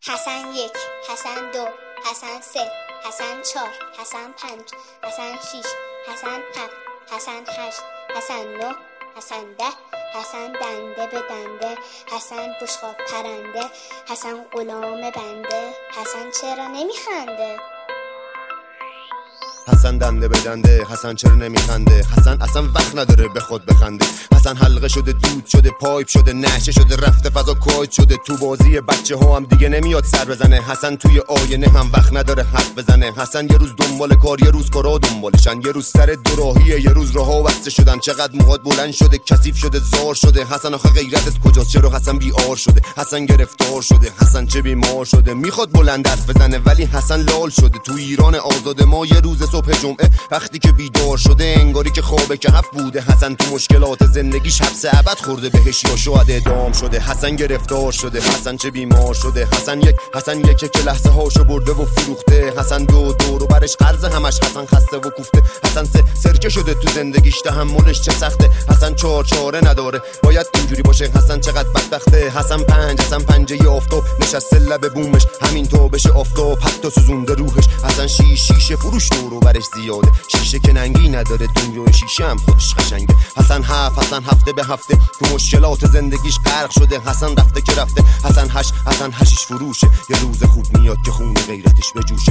حسن 1 حسن 2 حسن 3 حسن 4 حسن 5 حسن 6 حسن 7 حسن 8 حسن 9 حسن 10 حسن دنده به دنده، حسن بشقاب پرنده، حسن غلام بنده، حسن چرا نمیخنده؟ حسن دنده به دنده، حسن چرا نمیخنده؟ حسن اصلا وقت نداره به خود بخنده. حسن حلقه شده، دود شده، پایپ شده، نشه شده، رفته فضا کویت شده. تو بازی بچه ها هم دیگه نمیاد سر بزنه. حسن توی آینه هم وقت نداره حرف بزنه. حسن یه روز دنبال کار، یه روز کارا دنبالشن، یه روز سر دوراهیه، یه روز راهها بسته شدن. چقدر موهات بلند شده، کثیف شده، زار شده. حسن آخه غیرتت کجاست؟ چرا حسن بی‌آر شده؟ حسن گرفتار شده، حسن چه بیمار شده. میخواد بلند حرف بزنه ولی حسن لال شده. تو ایران آزاد ما یه روز صبح جمعه وقتی که بیدار شده، انگاری که خوابه که هفت بوده. حسن تو مشکلات زندگیش حبس ابد خورده، بهش یا شاید اعدام شده. حسن گرفتار شده، حسن چه بیمار شده. حسن یک که لحظه هاشو برده و فروخته. حسن دو رو برش قرض همش. حسن خسته و کوفته. حسن سرکه شده تو زندگیش، تحملش چه سخته. حسن چاره نداره، باید اینجوری باشه. حسن چقدر بدبخته. حسن پنجه آفتاب نشسته لب بومش، همین تا بشه آفتاب حتی سوزونده روحش. حسن شیشه فروش دورو برش زیاده، شیشه که ننگی نداره، دنیای شیشه هم خودش قشنگه. حسن هفته به هفته تو مشکلات زندگیش غرق شده. حسن رفته که رفته. حسن هشیش فروشه، یه روز خوب میاد که خون غیرتش بجوشه.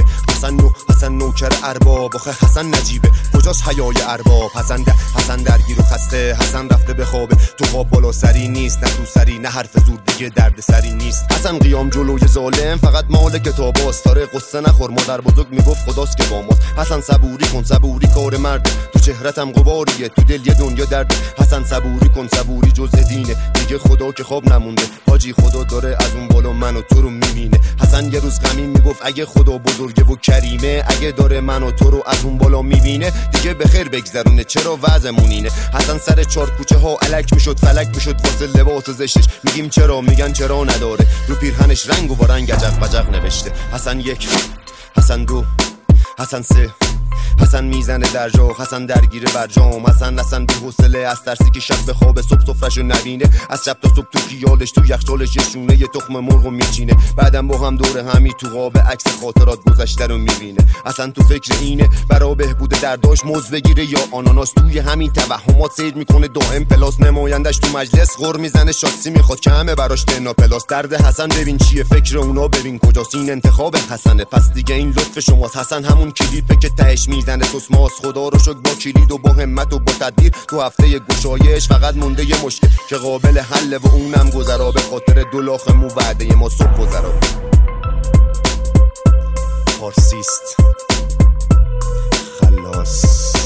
حسن نوکر ارباب، آخه حسن نجیبه، کجاست حیای ارباب؟ حسن درگیر و خسته. حسن رفته به خوابه، تو خواب بالا سری نیست، نه تو سری، نه حرف زور دیگه درد سری نیست. حسن قیام جلوی ظالم فقط مال کتاباست. داره قصه نخور، مادر بزرگ میگفت خداست که با ماست. حسن صبوری کن، صبوری کار مرده، تو چهرتم غباریه، تو دل یه دنیا درده. حسن صبوری کن، صبوری جزء دینه، دیگه خدا که خواب نمونده. حاجی خدا داره از اون بالا منو تو رو میبینه. حسن یه روز غمین میگفت اگه خدا بزرگه و کریمه، اگه داره منو تو رو از اون بالا میبینه، دیگه بخیر بگذرونه، چرا وضعمون اینه؟ حسن سر چار کوچه ها الک میشد، فلک میشد واسه لباس زشتش. میگیم چرا، میگن چرا نداره، رو پیرهنش رنگ و با رنگ عجق بجق نوشته. حسن 1 حسن 2 حسن 3 حسن میزنه در جا، حسن درگیر برجام. حسن بی حوصله از ترسی که شب به خواب، صبح سفرشو نبینه. از شب تا صبح تو خیالش، تو یخچالش یه شونه یه تخم مرغو میچینه. بعدم با هم دور همی تو قاب عکس خاطرات گذشته رو میبینه. حسن تو فکر اینه برا بهبود درداش موز بگیره یا آناناس. توی همین توهمات سیر میکنه دائم پلاس. نمایندش تو مجلس غر میزنه، شاسی میخواد کمه براش تنا پلاس. درد حسن ببین چیه، فکر اونا ببین کجاست. این انتخاب حسنه، پس دیگه این لطف شماست. حسن همون کلیپه که تهش میزنه سوسماس. خدا رو شکر با کلید و با همت و با تدبیر تو هفته گشایش فقط مونده یه مشکل که قابل حله و اونم گذرا. به خاطر دو لاخ مو وعده ما صبح گذرا. پارسیست خلاص.